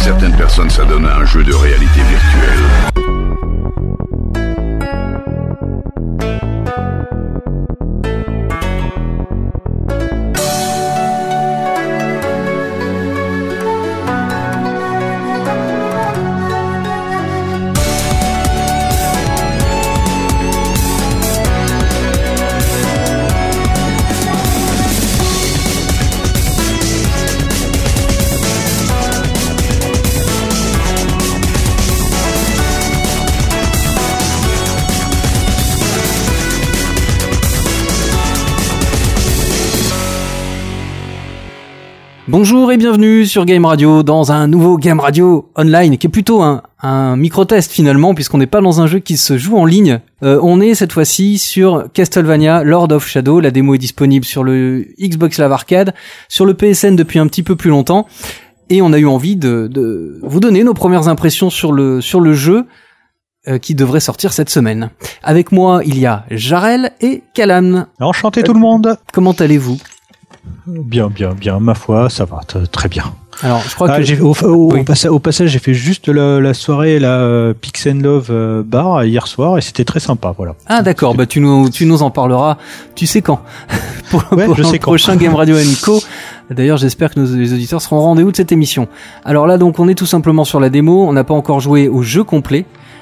Certaines personnes s'adonnent à un jeu de réalité virtuelle. Bonjour et bienvenue sur Game Radio dans un nouveau Game Radio online qui est plutôt un micro-test finalement puisqu'on n'est pas dans un jeu qui se joue en ligne. On est cette fois-ci sur Castlevania Lord of Shadow. La démo est disponible sur le Xbox Live Arcade, sur le PSN depuis un petit peu plus longtemps et on a eu envie de vous donner nos premières impressions sur le jeu qui devrait sortir cette semaine. Avec moi, il y a Jarel et Calam. Enchanté tout le monde. Comment allez-vous ? Bien, ma foi, ça va, très bien. Alors, je crois que au passage, j'ai fait juste la soirée Pix and Love bar hier soir et c'était très sympa, voilà. Ah d'accord, bah tu nous en parleras. Tu sais quand pour le prochain Game Radio & Co. D'ailleurs, j'espère que les auditeurs seront au rendez-vous de cette émission. Alors là, donc, on est tout simplement sur la démo. On n'a pas encore joué au jeu complet.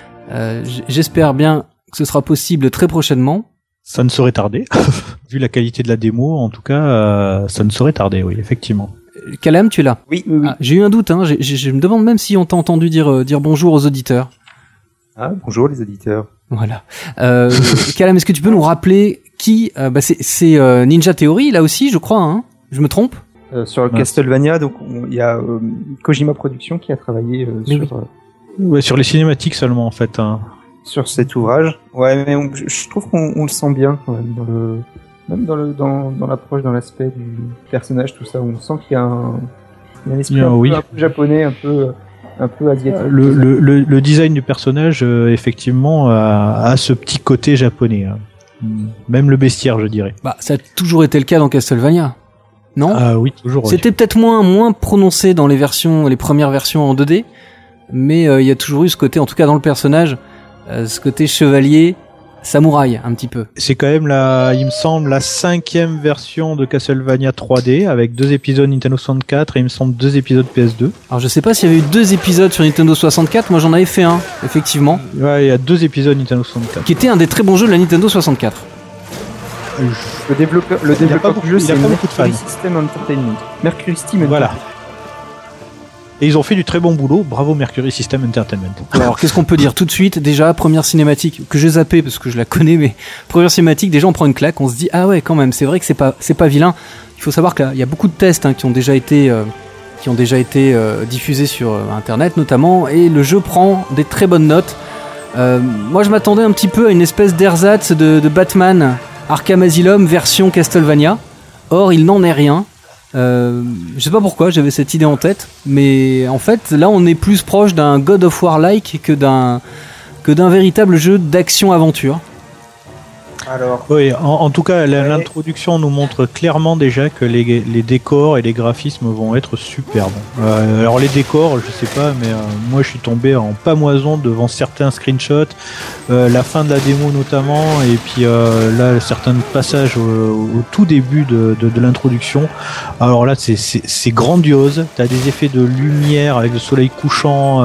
J'espère bien que ce sera possible très prochainement. Ça ne saurait tarder. Vu la qualité de la démo, en tout cas, ça ne saurait tarder, oui, effectivement. Calam, tu es là ? Oui. Ah, j'ai eu un doute, hein. Je me demande même si on t'a entendu dire bonjour aux auditeurs. Ah, bonjour les auditeurs. Voilà. Calam, est-ce que tu peux nous rappeler qui c'est Ninja Theory, là aussi, je crois, hein ? Je me trompe ? Sur Castlevania, donc il y a Kojima Productions qui a travaillé sur les cinématiques seulement, en fait, hein. Sur cet ouvrage. Ouais, mais je trouve qu'on le sent bien quand même dans l'approche, dans l'aspect du personnage, tout ça. On sent qu'il y a un esprit un peu japonais, un peu asiatique. Le design du personnage, effectivement, a ce petit côté japonais. Hein. Même le bestiaire, je dirais. Bah, ça a toujours été le cas dans Castlevania. Non ? Ah oui, toujours. C'était peut-être moins prononcé dans les premières versions en 2D, mais il y a toujours eu ce côté, en tout cas dans le personnage, ce côté chevalier, samouraï, un petit peu. C'est quand même il me semble, la 5e version de Castlevania 3D, avec 2 épisodes Nintendo 64 et il me semble 2 épisodes PS2. Alors je sais pas s'il y avait eu 2 épisodes sur Nintendo 64, moi j'en avais fait un, effectivement. Ouais, il y a 2 épisodes Nintendo 64. Qui était un des très bons jeux de la Nintendo 64. Le développeur du jeu, c'est Mercury System Entertainment. Mercury Steam Entertainment. Voilà. Et ils ont fait du très bon boulot, bravo Mercury System Entertainment. Alors qu'est-ce qu'on peut dire tout de suite ? Déjà, première cinématique, que j'ai zappée parce que je la connais, mais première cinématique, déjà on prend une claque, on se dit ah ouais quand même, c'est vrai que c'est pas vilain. Il faut savoir qu'il y a beaucoup de tests qui ont déjà été diffusés sur internet notamment, et le jeu prend des très bonnes notes. Moi je m'attendais un petit peu à une espèce d'ersatz de Batman Arkham Asylum version Castlevania. Or il n'en est rien. Je sais pas pourquoi j'avais cette idée en tête, mais en fait là on est plus proche d'un God of War-like que d'un véritable jeu d'action-aventure. Alors, oui, en tout cas, l'introduction nous montre clairement déjà que les décors et les graphismes vont être superbes. Alors les décors, je sais pas, mais moi je suis tombé en pamoison devant certains screenshots, la fin de la démo notamment, et puis là certains passages au tout début de l'introduction. Alors là c'est grandiose. T'as des effets de lumière avec le soleil couchant,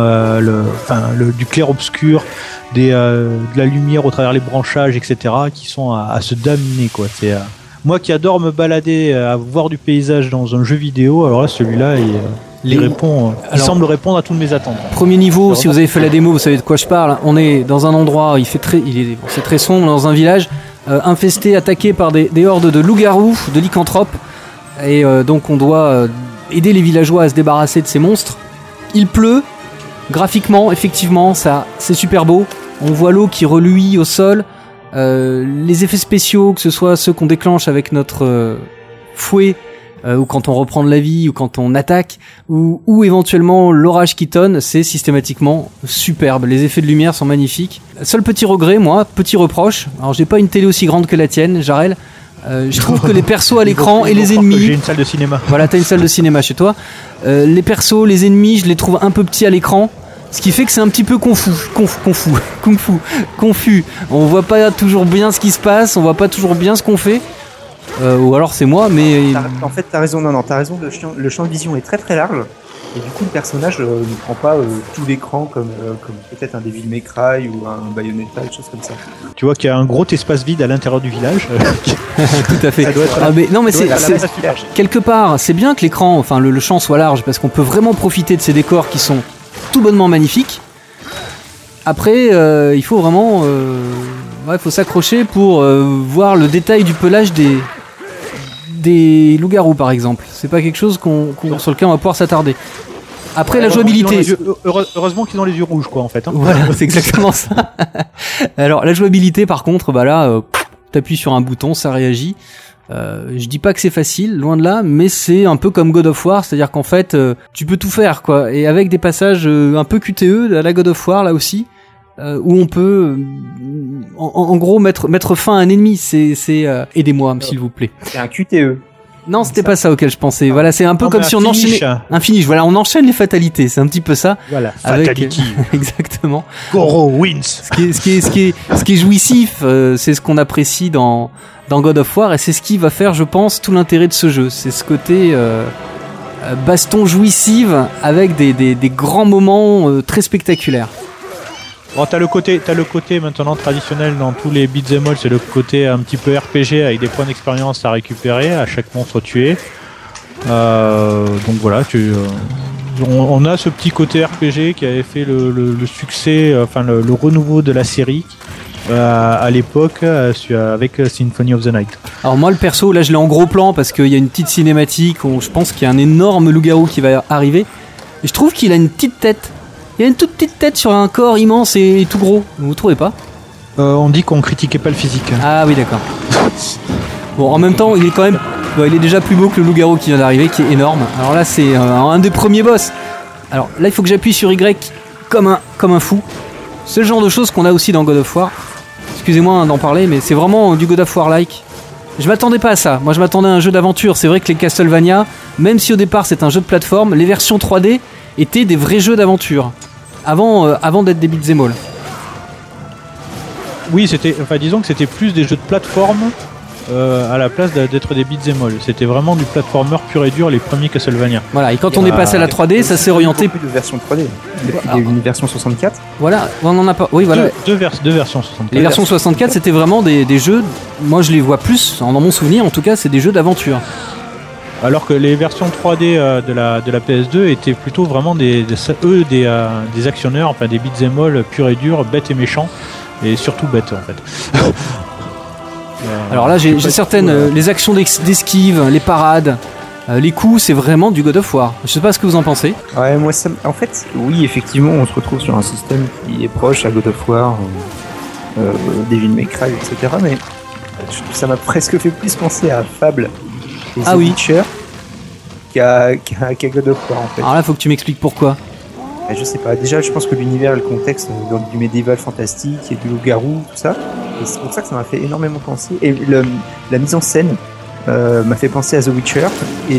du clair-obscur. De la lumière au travers les branchages, etc., qui sont à se daminer, quoi. C'est moi qui adore me balader, à voir du paysage dans un jeu vidéo. Alors là, celui-là, il semble répondre à toutes mes attentes. Premier niveau, si vous avez fait la démo, vous savez de quoi je parle. On est dans un endroit, c'est très sombre, dans un village infesté, attaqué par des hordes de loups-garous, de lycanthropes, et donc on doit aider les villageois à se débarrasser de ces monstres. Il pleut. Graphiquement, effectivement, ça, c'est super beau. On voit l'eau qui reluit au sol. Les effets spéciaux, que ce soit ceux qu'on déclenche avec notre fouet, ou quand on reprend de la vie, ou quand on attaque, ou éventuellement l'orage qui tonne, c'est systématiquement superbe. Les effets de lumière sont magnifiques. Seul petit regret, petit reproche. Alors j'ai pas une télé aussi grande que la tienne, Jarel. Je trouve que les persos à l'écran et les ennemis... J'ai une salle de cinéma. Voilà, t'as une salle de cinéma chez toi. Les persos, les ennemis, je les trouve un peu petits à l'écran. Ce qui fait que c'est un petit peu confus. On voit pas toujours bien ce qui se passe, on voit pas toujours bien ce qu'on fait. Ou alors c'est moi, mais... En fait, t'as raison, t'as raison, le champ de vision est très très large. Et du coup, le personnage ne prend pas tout l'écran comme peut-être un Devil May Cry ou un Bayonetta, des choses comme ça. Tu vois qu'il y a un gros espace vide à l'intérieur du village. Tout à fait. Mais c'est quelque part, c'est bien que l'écran, enfin le champ soit large parce qu'on peut vraiment profiter de ces décors qui sont tout bonnement magnifiques. Après, il faut vraiment, faut s'accrocher pour voir le détail du pelage des loups-garous par exemple. C'est pas quelque chose sur lequel on va pouvoir s'attarder. Après, la jouabilité. Heureusement qu'ils ont les yeux rouges, quoi, en fait. Hein. Voilà, c'est exactement ça. Alors, la jouabilité, par contre, t'appuies sur un bouton, ça réagit. Je dis pas que c'est facile, loin de là, mais c'est un peu comme God of War, c'est-à-dire qu'en fait, tu peux tout faire, quoi. Et avec des passages un peu QTE à la God of War, là aussi, où on peut, en gros, mettre fin à un ennemi. C'est aidez-moi, s'il vous plaît. C'est un QTE. Non, c'était pas ça auquel je pensais. Voilà, c'est un peu comme si on enchaînait un finish. Voilà, on enchaîne les fatalités. C'est un petit peu ça. Voilà, fatality. Exactement. Goro wins. Ce qui est jouissif, c'est ce qu'on apprécie dans God of War, et c'est ce qui va faire, je pense, tout l'intérêt de ce jeu. C'est ce côté baston jouissive avec des grands moments très spectaculaires. Bon, t'as le côté maintenant traditionnel dans tous les beat'em all, c'est le côté un petit peu RPG avec des points d'expérience à récupérer à chaque monstre tué. Donc voilà, on a ce petit côté RPG qui avait fait le succès, le renouveau de la série à l'époque avec Symphony of the Night. Alors moi le perso, là je l'ai en gros plan parce qu'il y a une petite cinématique où je pense qu'il y a un énorme loup-garou qui va arriver. Et je trouve qu'il a une petite tête. Il y a une toute petite tête sur un corps immense et tout gros. Vous trouvez pas ? On dit qu'on critiquait pas le physique. Ah oui, d'accord. Bon, en même temps, il est quand même... il est déjà plus beau que le loup-garou qui vient d'arriver, qui est énorme. Alors là, c'est un des premiers boss. Alors là, il faut que j'appuie sur Y comme un fou. C'est le genre de choses qu'on a aussi dans God of War. Excusez-moi d'en parler, mais c'est vraiment du God of War-like. Je m'attendais pas à ça. Moi, je m'attendais à un jeu d'aventure. C'est vrai que les Castlevania, même si au départ c'est un jeu de plateforme, les versions 3D étaient des vrais jeux d'aventure. Avant d'être des beat'em all. Oui, disons que c'était plus des jeux de plateforme à la place d'être des beat'em all. C'était vraiment du platformer pur et dur, les premiers Castlevania. Voilà, et quand on est passé à la 3D, ça s'est orienté. Plus de versions 3D. Il y a eu une version 64. Voilà, on en a pas. Oui, voilà. Deux versions 64. Les versions 64, c'était vraiment des jeux. Moi, je les vois plus, dans mon souvenir, en tout cas, c'est des jeux d'aventure. Alors que les versions 3D de la PS2 étaient plutôt vraiment des actionneurs, enfin des beat'em all purs et durs, bêtes et méchants, et surtout bêtes en fait. Alors là, j'ai certaines les actions d'esquive, les parades, les coups, c'est vraiment du God of War. Je sais pas ce que vous en pensez. Ouais, moi, en fait, oui, effectivement, on se retrouve sur un système qui est proche à God of War, Devil May Cry, etc. Mais ça m'a presque fait plus penser à Fable. Et The Witcher qu'à God of War en fait. Alors là, faut que tu m'expliques pourquoi. Je sais pas, déjà je pense que l'univers et le contexte du médiéval fantastique et du loup-garou, tout ça, et c'est pour ça que ça m'a fait énormément penser. Et la mise en scène m'a fait penser à The Witcher, et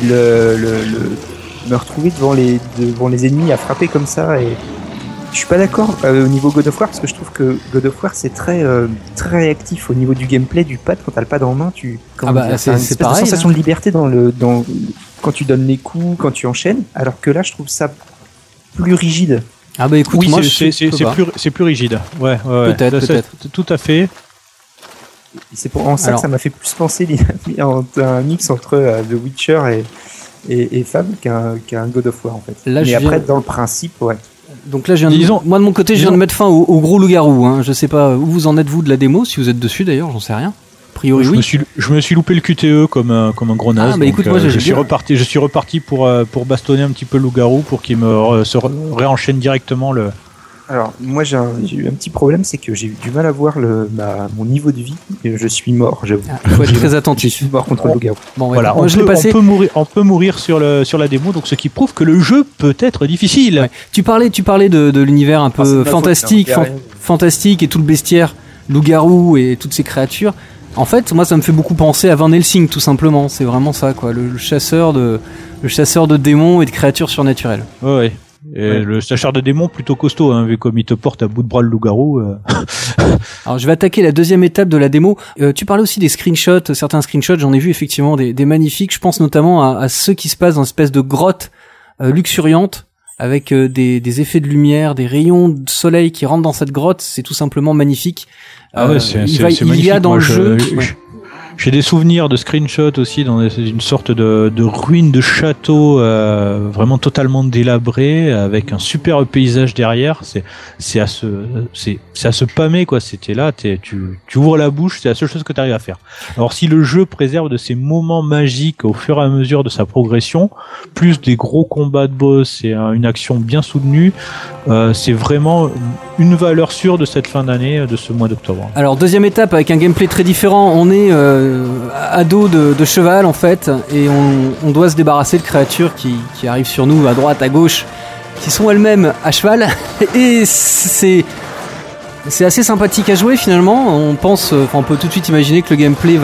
me retrouver devant les ennemis à frapper comme ça, et je suis pas d'accord au niveau God of War, parce que je trouve que God of War c'est très réactif au niveau du gameplay, du pad. Quand t'as le pad en main, c'est pareil, une sensation de liberté quand tu donnes les coups, quand tu enchaînes, alors que là je trouve ça plus rigide. Ah bah écoute, oui, moi c'est plus rigide. Ouais. Peut-être. Tout à fait. C'est pour ça que ça m'a fait plus penser un mix entre The Witcher et Fable qu'un God of War en fait. Là, mais après dans le principe, ouais. Donc là, moi de mon côté, je viens de mettre fin au gros loup-garou. Hein. Je sais pas où vous en êtes vous de la démo, si vous êtes dessus d'ailleurs, j'en sais rien. A priori, je me suis loupé le QTE comme un gros naze. Ah bah écoute, moi je suis reparti pour bastonner un petit peu le loup-garou pour qu'il se réenchaîne directement le. Alors moi j'ai eu un petit problème, c'est que j'ai eu du mal à voir mon niveau de vie et je suis mort, j'avoue. Il faut être très attentif. Je suis mort contre le loup-garou. Bon, ouais, voilà, on peut mourir sur la démo, donc ce qui prouve que le jeu peut être difficile. Ouais. Tu parlais de l'univers un peu fantastique et tout le bestiaire, loup-garou et toutes ces créatures. En fait, moi, ça me fait beaucoup penser à Van Helsing, tout simplement. C'est vraiment ça, quoi. Le chasseur de démons et de créatures surnaturelles. Ouais. Et le chasseur de démons plutôt costaud, hein, vu comme il te porte à bout de bras le loup-garou. Alors je vais attaquer la deuxième étape de la démo. Tu parlais aussi des screenshots, certains screenshots, j'en ai vu effectivement des magnifiques. Je pense notamment à ceux qui se passent dans une espèce de grotte luxuriante avec des effets de lumière, des rayons de soleil qui rentrent dans cette grotte. C'est tout simplement magnifique. Ah ouais, c'est magnifique. Il y a dans le jeu. J'ai des souvenirs de screenshots aussi dans une sorte de ruine de château vraiment totalement délabré avec un super paysage derrière. C'est à se pâmer, quoi. C'était là, tu ouvres la bouche, c'est la seule chose que tu arrives à faire. Alors si le jeu préserve de ces moments magiques au fur et à mesure de sa progression, plus des gros combats de boss et une action bien soutenue, c'est vraiment une valeur sûre de cette fin d'année, de ce mois d'octobre. Alors deuxième étape avec un gameplay très différent, on est à dos de cheval en fait, et on doit se débarrasser de créatures qui arrivent sur nous à droite, à gauche, qui sont elles-mêmes à cheval, et c'est assez sympathique à jouer finalement. On peut tout de suite imaginer que le gameplay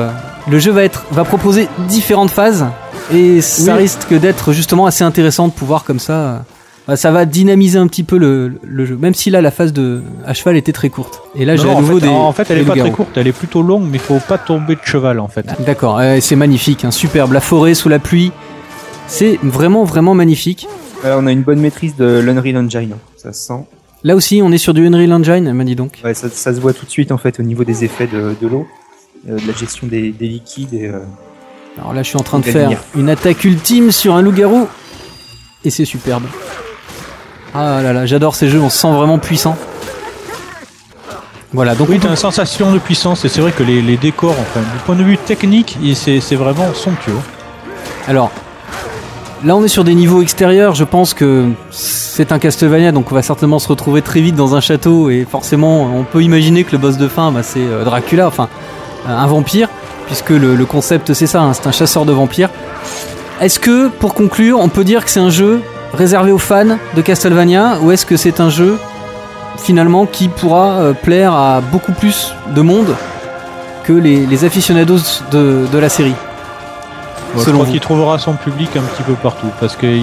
va proposer différentes phases, et ça risque d'être justement assez intéressant de pouvoir comme ça. Ça va dynamiser un petit peu le jeu, même si là la phase à cheval était très courte. Et là en fait elle est pas très courte, elle est plutôt longue, mais il faut pas tomber de cheval en fait. D'accord, c'est magnifique, hein, superbe. La forêt sous la pluie, c'est vraiment vraiment magnifique. On a une bonne maîtrise de l'Unreal Engine, ça se sent. Là aussi on est sur du Unreal Engine, elle m'a dit donc. Ouais, ça se voit tout de suite en fait au niveau des effets de l'eau, de la gestion des liquides. Alors là je suis en train de faire une attaque ultime sur un loup-garou, et c'est superbe. Ah là là, j'adore ces jeux, on se sent vraiment puissant. Voilà, donc t'as une sensation de puissance, et c'est vrai que les décors, enfin, du point de vue technique, c'est vraiment somptueux. Alors, là on est sur des niveaux extérieurs, je pense que c'est un Castlevania, donc on va certainement se retrouver très vite dans un château, et forcément on peut imaginer que le boss de fin, c'est Dracula, enfin un vampire, puisque le concept c'est ça, hein, c'est un chasseur de vampires. Est-ce que, pour conclure, on peut dire que c'est un jeu réservé aux fans de Castlevania, ou est-ce que c'est un jeu finalement qui pourra plaire à beaucoup plus de monde que les aficionados de la série? Je crois qu'il trouvera son public un petit peu partout, parce que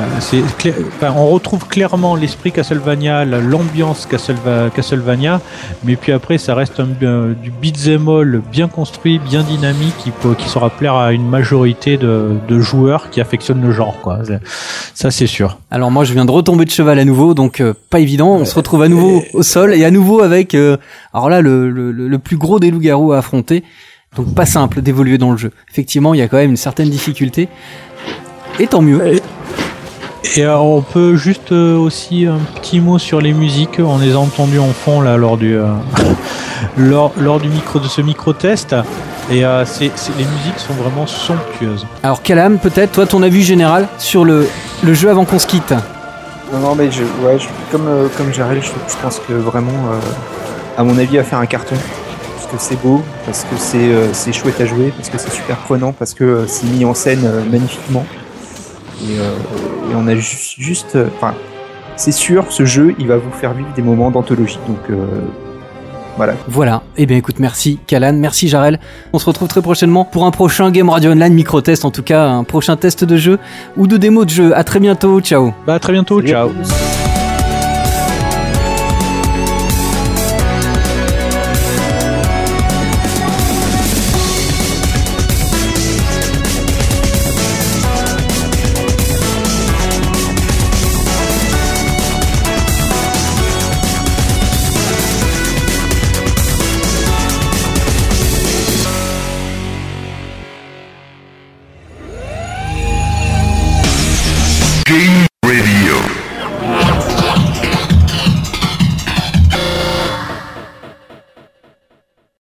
on retrouve clairement l'esprit Castlevania, l'ambiance Castlevania, mais puis après ça reste du beat'em all bien construit, bien dynamique, qui saura plaire à une majorité de joueurs qui affectionnent le genre, quoi. Ça c'est sûr. Alors moi je viens de retomber de cheval à nouveau, donc pas évident. On se retrouve à nouveau au sol, et à nouveau avec alors là le plus gros des loups-garous à affronter. Donc pas simple d'évoluer dans le jeu. Effectivement, il y a quand même une certaine difficulté. Et tant mieux. Et on peut juste aussi un petit mot sur les musiques. On les a entendues en fond là lors du de ce micro-test. Et les musiques sont vraiment somptueuses. Alors Calam, peut-être toi ton avis général sur le jeu avant qu'on se quitte. Non mais comme Jarel, je pense que vraiment à mon avis, il va faire un carton. Parce que c'est beau, parce que c'est chouette à jouer, parce que c'est super prenant, parce que c'est mis en scène magnifiquement. Et on a juste c'est sûr, ce jeu, il va vous faire vivre des moments d'anthologie. Donc voilà. Voilà. Eh bien écoute, merci Callan, merci Jarel. On se retrouve très prochainement pour un prochain Game Radio Online micro-test, en tout cas un prochain test de jeu ou de démo de jeu. À très bientôt, ciao. À très bientôt, ciao.